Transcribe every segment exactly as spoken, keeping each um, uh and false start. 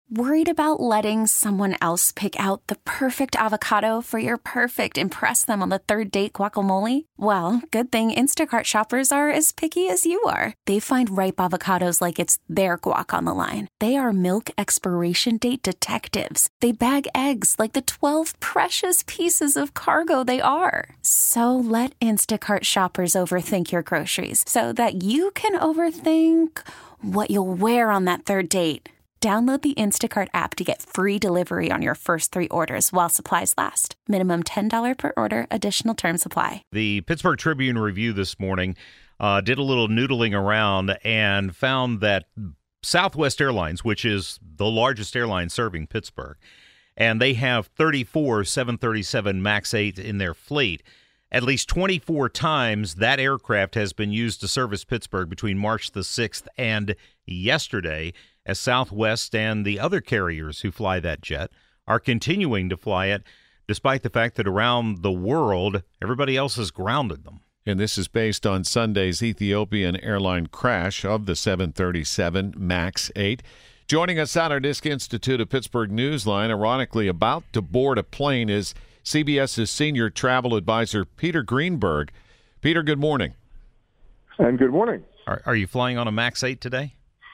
Worried about letting someone else pick out the perfect avocado for your perfect impress them on the third date guacamole? Well, good thing Instacart shoppers are as picky as you are. They find ripe avocados like it's their guac on the line. They are milk expiration date detectives. They bag eggs like the twelve precious pieces of cargo they are. So let Instacart shoppers overthink your groceries so that you can overthink what you'll wear on that third date. Download the Instacart app to get free delivery on your first three orders while supplies last. Minimum ten dollars per order. Additional terms apply. The Pittsburgh Tribune Review this morning uh, did a little noodling around and found that Southwest Airlines, which is the largest airline serving Pittsburgh, and they have thirty-four seven thirty-seven MAX eight in their fleet. At least twenty-four times that aircraft has been used to service Pittsburgh between March the sixth and yesterday, as Southwest and the other carriers who fly that jet are continuing to fly it, despite the fact that around the world, everybody else has grounded them. And this is based on Sunday's Ethiopian airline crash of the seven thirty-seven MAX eight. Joining us on our Disk Institute of Pittsburgh Newsline, ironically about to board a plane, is CBS's senior travel advisor, Peter Greenberg. Peter, good morning. And good morning. Are, are you flying on a MAX eight today?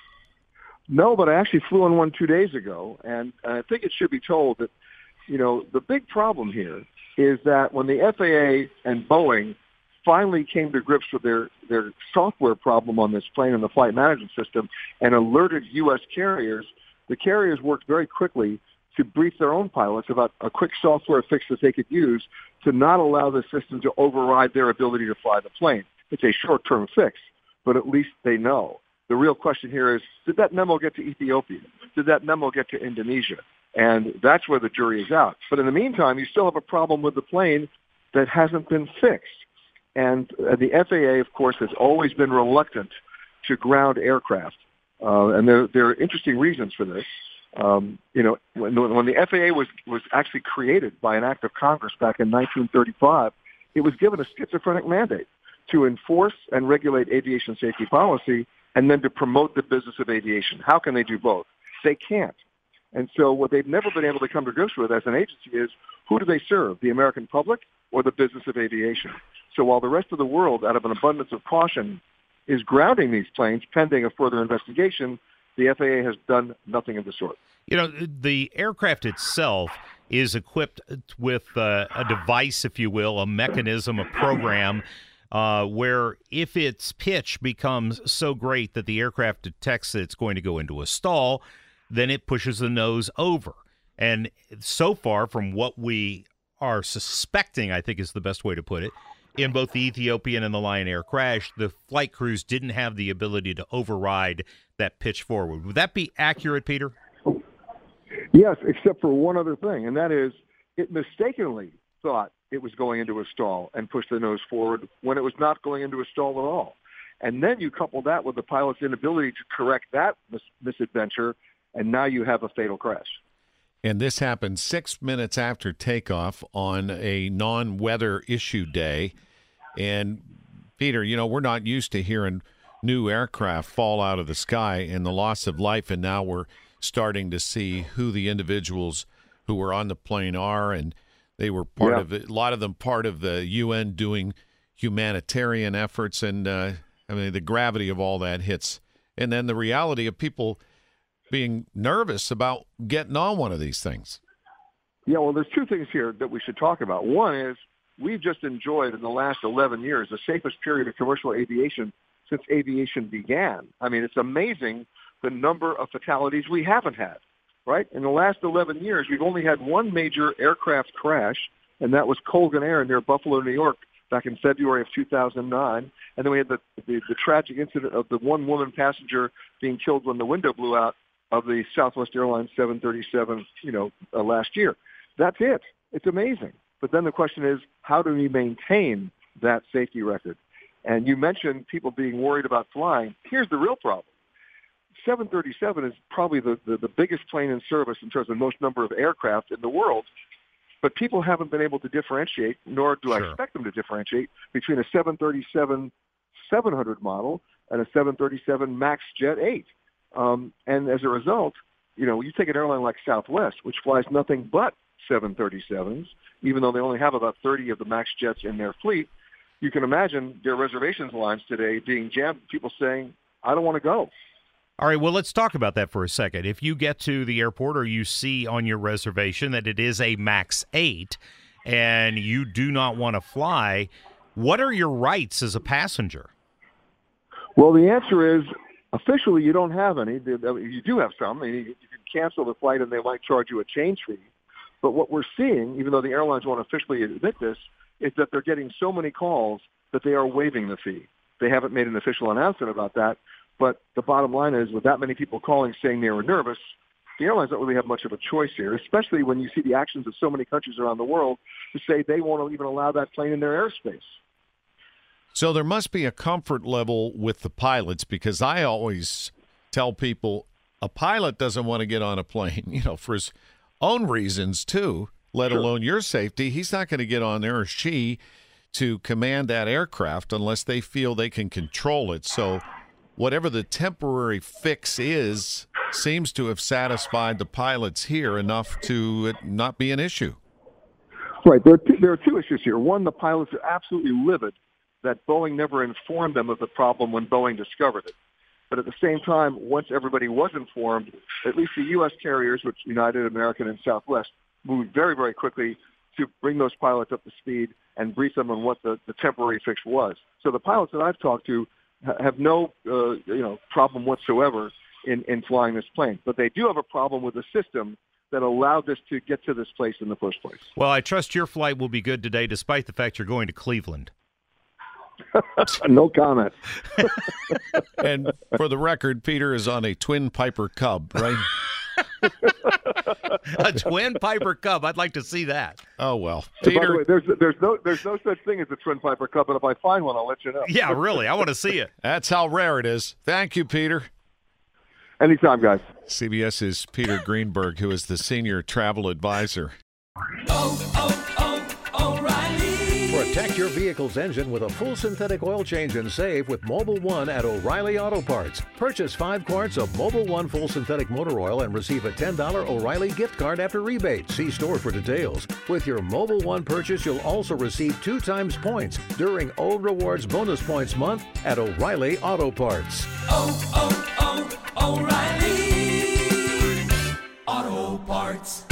No, but I actually flew on one two days ago, and I think it should be told that, you know, the big problem here is that when the F A A and Boeing finally came to grips with their, their software problem on this plane and the flight management system and alerted U S carriers, the carriers worked very quickly to brief their own pilots about a quick software fix that they could use to not allow the system to override their ability to fly the plane. It's a short-term fix, but at least they know. The real question here is, did that memo get to Ethiopia? Did that memo get to Indonesia? And that's where the jury is out. But in the meantime, you still have a problem with the plane that hasn't been fixed. And uh, the F A A, of course, has always been reluctant to ground aircraft. Uh, and there, there are interesting reasons for this. Um, you know, when, when the F A A was, was actually created by an act of Congress back in nineteen thirty-five, it was given a schizophrenic mandate to enforce and regulate aviation safety policy and then to promote the business of aviation. How can they do both? They can't. And so what they've never been able to come to grips with as an agency is, who do they serve, the American public or the business of aviation? So while the rest of the world, out of an abundance of caution, is grounding these planes pending a further investigation, the F A A has done nothing of the sort. You know, the aircraft itself is equipped with uh, a device, if you will, a mechanism, a program, uh, where if its pitch becomes so great that the aircraft detects that it's going to go into a stall, then it pushes the nose over. And so far, from what we are suspecting, I think is the best way to put it, in both the Ethiopian and the Lion Air crash, the flight crews didn't have the ability to override that pitch forward. Would that be accurate, Peter? Yes, except for one other thing, and that is it mistakenly thought it was going into a stall and pushed the nose forward when it was not going into a stall at all. And then you couple that with the pilot's inability to correct that mis- misadventure, and now you have a fatal crash. And this happened six minutes after takeoff on a non-weather issue day. And, Peter, you know, we're not used to hearing new aircraft fall out of the sky and the loss of life, and now we're starting to see who the individuals who were on the plane are, and they were part yeah. of it, a lot of them part of the U N doing humanitarian efforts, and uh, I mean, the gravity of all that hits. And then the reality of people being nervous about getting on one of these things. Yeah, well, there's two things here that we should talk about. One is we've just enjoyed in the last eleven years the safest period of commercial aviation since aviation began. I mean, it's amazing the number of fatalities we haven't had, right? In the last eleven years, we've only had one major aircraft crash, and that was Colgan Air near Buffalo, New York, back in February of two thousand nine. And then we had the, the, the tragic incident of the one woman passenger being killed when the window blew out of the Southwest Airlines seven thirty-seven, you know, uh, last year. That's it. It's amazing. But then the question is, how do we maintain that safety record? And you mentioned people being worried about flying. Here's the real problem. seven thirty-seven is probably the, the, the biggest plane in service in terms of most number of aircraft in the world. But people haven't been able to differentiate, nor do Sure. I expect them to differentiate, between a seven thirty-seven seven hundred model and a seven thirty-seven MAX Jet eight. Um, and as a result, you know, you take an airline like Southwest, which flies nothing but seven thirty-sevens, even though they only have about thirty of the MAX jets in their fleet. You can imagine their reservations lines today being jammed, people saying, I don't want to go. All right, well, let's talk about that for a second. If you get to the airport or you see on your reservation that it is a MAX eight and you do not want to fly, what are your rights as a passenger? Well, the answer is, officially, you don't have any. You do have some. You can cancel the flight and they might charge you a change fee. But what we're seeing, even though the airlines won't officially admit this, is that they're getting so many calls that they are waiving the fee. They haven't made an official announcement about that. But the bottom line is, with that many people calling saying they were nervous, the airlines don't really have much of a choice here, especially when you see the actions of so many countries around the world to say they won't even allow that plane in their airspace. So there must be a comfort level with the pilots, because I always tell people a pilot doesn't want to get on a plane, you know, for his own reasons too, let Sure. alone your safety. He's not going to get on there, or she, to command that aircraft unless they feel they can control it. So whatever the temporary fix is seems to have satisfied the pilots here enough to it not be an issue. Right. There are two, there are two issues here. One, the pilots are absolutely livid that Boeing never informed them of the problem when Boeing discovered it. But at the same time, once everybody was informed, at least the U S carriers, which United, American, and Southwest, moved very, very quickly to bring those pilots up to speed and brief them on what the, the temporary fix was. So the pilots that I've talked to ha- have no uh, you know, problem whatsoever in, in flying this plane. But they do have a problem with the system that allowed this to get to this place in the first place. Well, I trust your flight will be good today, despite the fact you're going to Cleveland. No comment. And for the record, Peter is on a Twin Piper Cub, right? A Twin Piper Cub. I'd like to see that. Oh, well. By the Peter, way, there's there's no there's no such thing as a Twin Piper Cub, and if I find one, I'll let you know. Yeah, really. I want to see it. that's how rare it is. Thank you, Peter. Anytime, guys. CBS's Peter Greenberg, who is the senior travel advisor. Oh, oh, oh, O'Reilly. Protect your vehicle's engine with a full synthetic oil change and save with Mobil one at O'Reilly Auto Parts. Purchase five quarts of Mobil one full synthetic motor oil and receive a ten dollars O'Reilly gift card after rebate. See store for details. With your Mobil one purchase, you'll also receive two times points during O Rewards Bonus Points Month at O'Reilly Auto Parts. Oh, oh, oh, O'Reilly Auto Parts.